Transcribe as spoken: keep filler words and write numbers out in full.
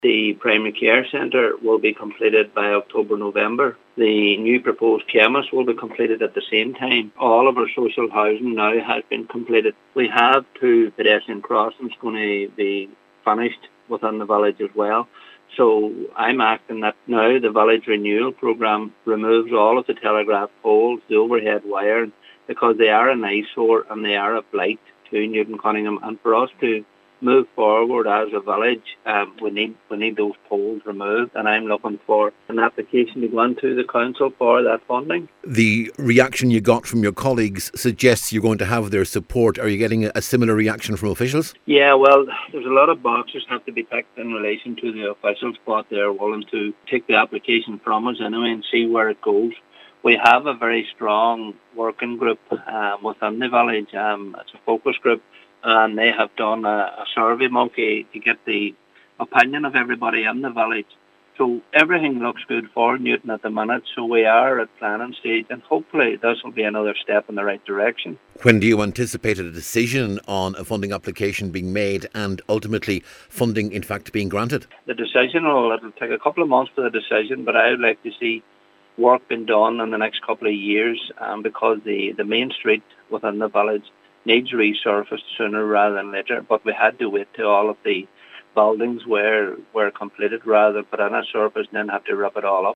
The primary care centre will be completed by October, November. The new proposed chemist will be completed at the same time. All of our social housing now has been completed. We have two pedestrian crossings going to be finished within the village as well. So I'm acting that now the village renewal programme removes all of the telegraph poles, the overhead wire, because they are an eyesore and they are a blight to Newton Cunningham. And for us to move forward as a village, um, we need we need those poles removed, and I'm looking for an application to go into the council for that funding. The reaction you got from your colleagues suggests you're going to have their support. Are you getting a similar reaction from officials? Yeah, well, there's a lot of boxes have to be ticked in relation to the officials, but they're willing to take the application from us anyway and see where it goes. We have a very strong working group uh, within the village. Um, it's a focus group, and they have done a, a survey monkey to get the opinion of everybody in the village. So everything looks good for Newton at the minute. So we are at planning stage, and hopefully this will be another step in the right direction. When do you anticipate a decision on a funding application being made and ultimately funding in fact being granted? The decision will it'll take a couple of months for the decision, but I would like to see work being done in the next couple of years, um, because the, the main street within the village needs resurfaced sooner rather than later. But we had to wait till all of the buildings were were completed rather than put on a surface and then have to rip it all up.